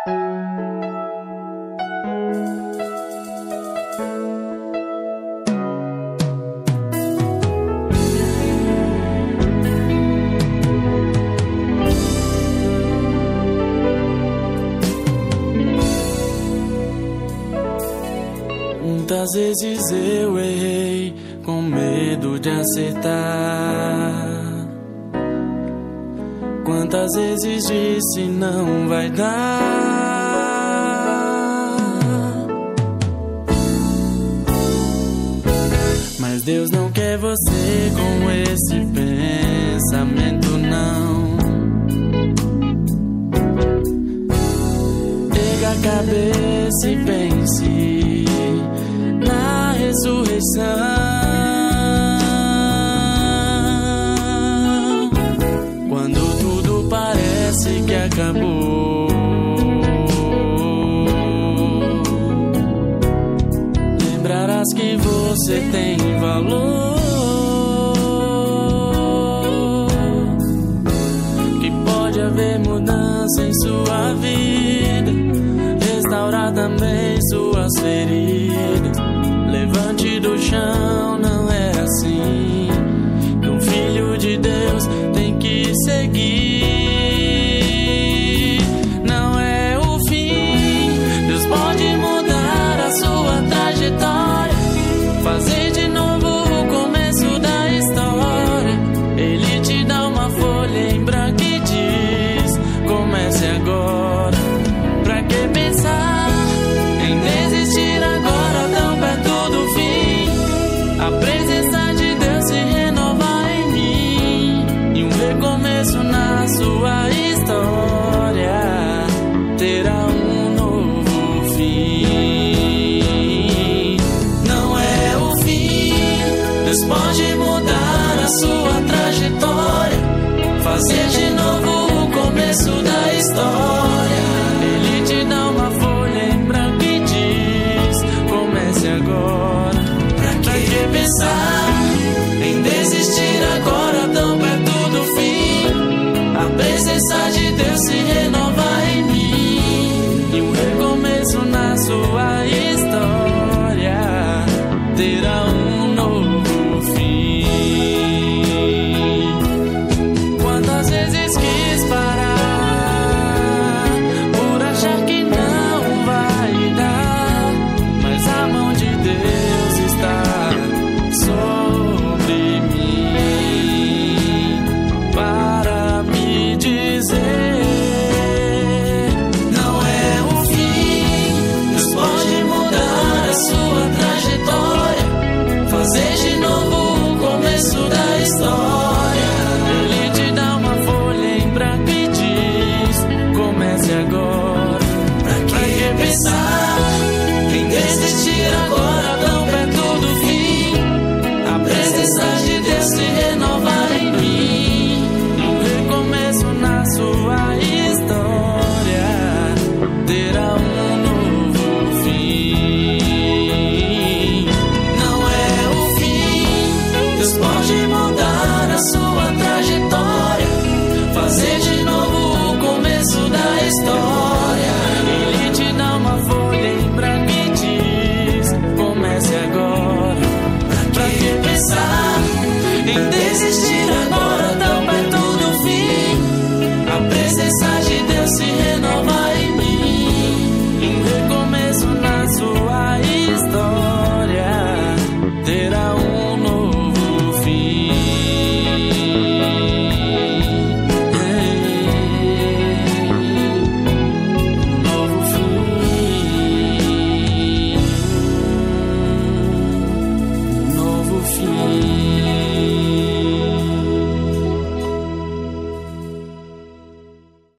Muitas vezes eu errei com medo de acertar. Quantas vezes disse não vai dar. Mas Deus não quer você com esse pensamento, não. Erga a cabeça e pense na ressurreição. Quando tudo parece que acabou, lembrarás que você tem valor, que pode haver mudança em sua vida, restaurar também suas feridas. Levante do chão, não é assim que um filho de Deus tem que seguir. Não é o fim, Deus pode mudar a sua trajetória, fazer de novo o começo da história. Ele te dá uma folha em branco e diz: comece agora. Pra que pensar em desistir agora, tão perto do fim? A presença de Deus se renova em mim, e um recomeço na sua história terá um novo fim. Não é o fim, Deus pode mudar a sua trajetória, fazer de novo o começo da história. Ele te dá uma folha em branco e diz: comece agora. Pra que pensar em desistir agora, tão perto do fim? A presença de Deus se renova em mim, e um recomeço na sua história terá um novo fim. Quantas vezes quis parar por achar que não vai dar, mas a mão de Deus está sobre mim para me dizer: não é o fim, Deus pode mudar a sua trajetória, fazer de novo o começo da história. Ele te dá uma folha em branco e diz: comece agora. Pra que pensar em desistir agora, tão perto do fim? A presença de Deus se renova em mim, e um recomeço na sua história terá um novo fim. Não é o fim, Deus pode mudar a sua trajetória, fazer de novo o começo da história.